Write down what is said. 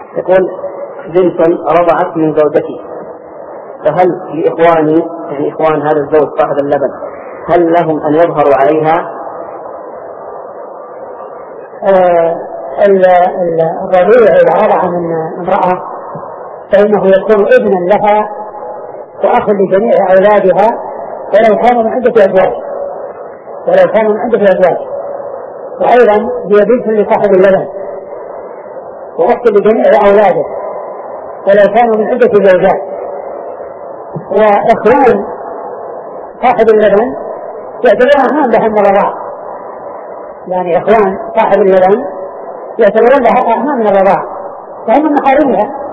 يقول بنت رضعت من زوجتي، فهل لإخواني يعني إخوان هذا الزوج صاحب اللبن هل لهم أن يظهروا عليها؟ الرضيع إذا رضع من امرأة فإنه يكون ابنا لها وأخ لجميع أولادها ولو كانوا من عدة أزواج، وأيضا هي بنت لصاحب اللبن وأخت لجميع أولاده ولو كانوا من عدة زوجات. وإخوان صاحب اللبن يعتبرون أهمان لها من الرضاع، يعني إخوان صاحب اللبن يعتبرون لها أهمان من الرضاع فهم من محارمها